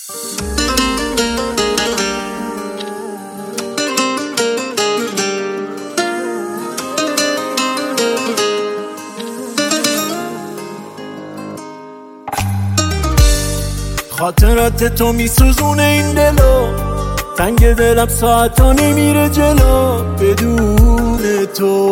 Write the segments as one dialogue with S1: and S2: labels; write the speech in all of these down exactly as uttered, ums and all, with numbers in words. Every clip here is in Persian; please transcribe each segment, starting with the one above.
S1: خاطرات تو میسوزونه این دلو، تنگ دلم ساعتا نمیره جلو بدون تو.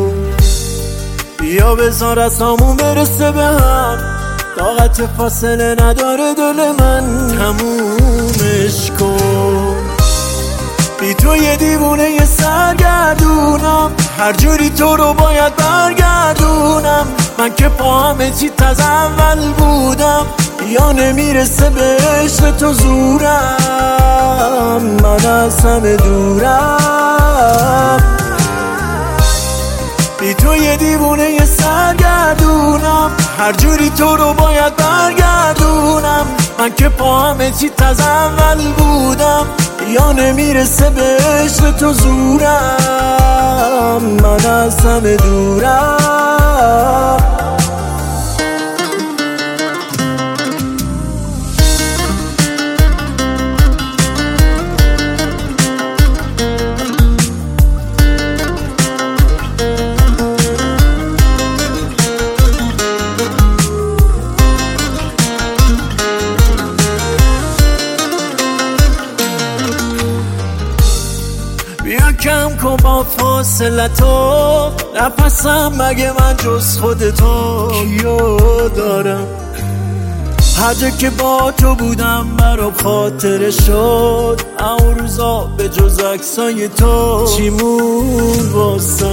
S1: بیا بذار از همون برسه به هم، طاقت فاصله نداره دل من، تمومش کن. بی تو یه دیوونه یه سرگردونم، هر جوری تو رو باید برگردونم. من که پا همه چی تازه اول بودم، یا نمیرسه به عشق تو زورم، من از همه دورم. بی تو یه دیوونه یه سرگردونم، هر جوری تو رو باید برگردونم. من که پا همه چی تازه اول بودم، یا نمیرسه به عشق تو زورم، من از همه دورم. بیا کم کن با فاصلتو، نفسم مگه من جز خودتو کیو دارم. هر جا که با تو بودم برام خاطره شد، اون روزا به جز عکسای تو چیمون واسم.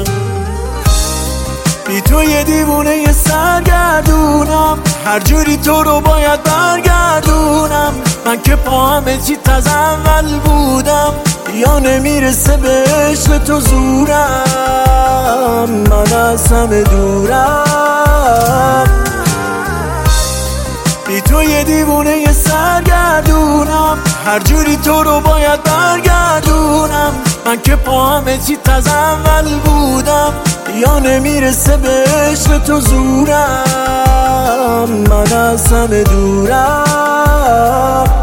S1: بی تو یه دیوونه یه سرگردونم، هر جوری تو رو باید برگردونم. من که پا همه چی تازه اول بودم، یا نمیرسه به عشق تو زورم، من از همه دورم. بی تو یه دیوونه یه سرگردونم، هر جوری تو رو باید برگردونم. من که پا همه چی تازه اول بودم، یا نمیرسه به عشق تو زورم، من از همه دورم.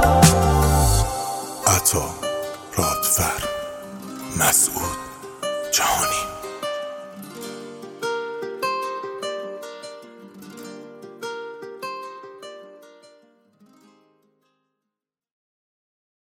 S2: عطا رادفر مسعود جهانی.